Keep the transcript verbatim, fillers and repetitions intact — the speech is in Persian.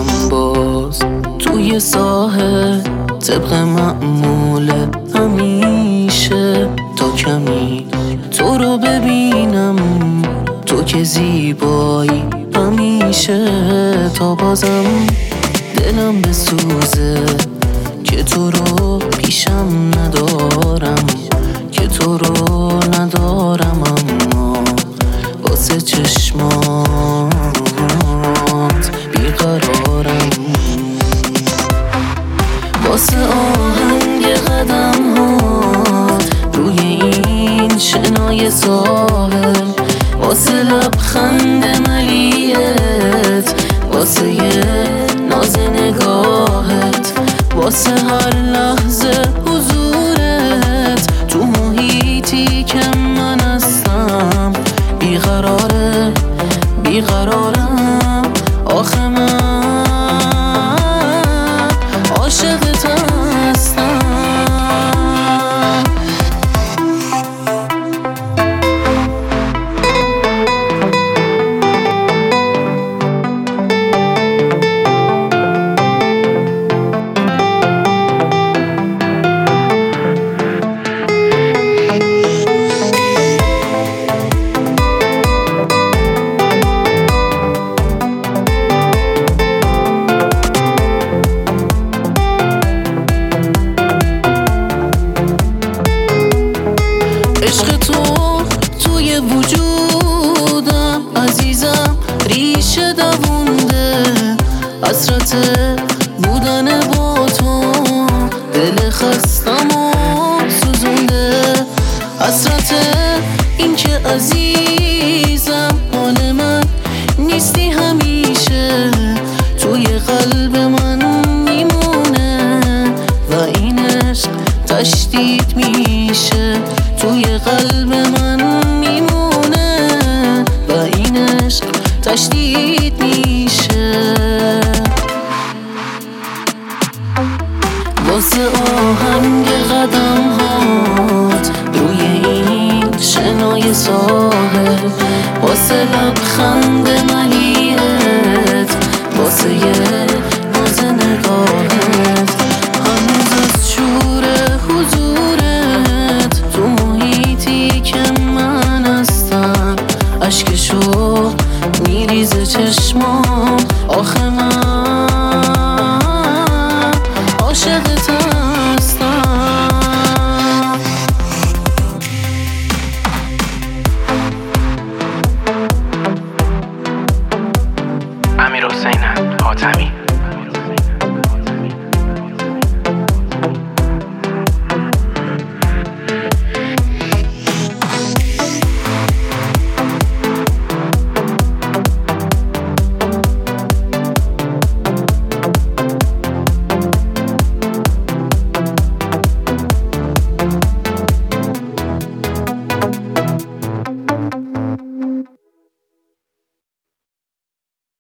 میشینم باز توی ساحل طبق معمول همیشه، تا کمی تو رو ببینم، تو که زیبایی همیشه. تا بازم دلم بسوزه که تو رو پیشم ندارم، که تو رو ندارم، اما واسه چشمات بیقرارم. واسه آهنگ قدم هات روی این شنای ساحل، واسه لبخند ملیت، واسه یه ناز نگاهت، واسه هر لحظه حضورت تو محیطی که من هستم. بیقراره بیقرارم، آخه من عاشقت هستم. عشق تو توی وجودم عزیزم ریشه دوونده، حسرت بودن با تو دل خستم و سوزونده، حسرت این که عزیزم حال من نیستی همیشه، توی قلب من میمونه و این عشق تشدید میشه، توی قلب من میمونه و این عشق تشدید میشه. واسه آهنگ قدم هات روی این شنای ساحل، واسه لبخند ملیت، واسه یه ناز نگاهت، هنوز از شور حضورت تو محیطی که من هستم. اشکشو میریزه چشمام، آخه من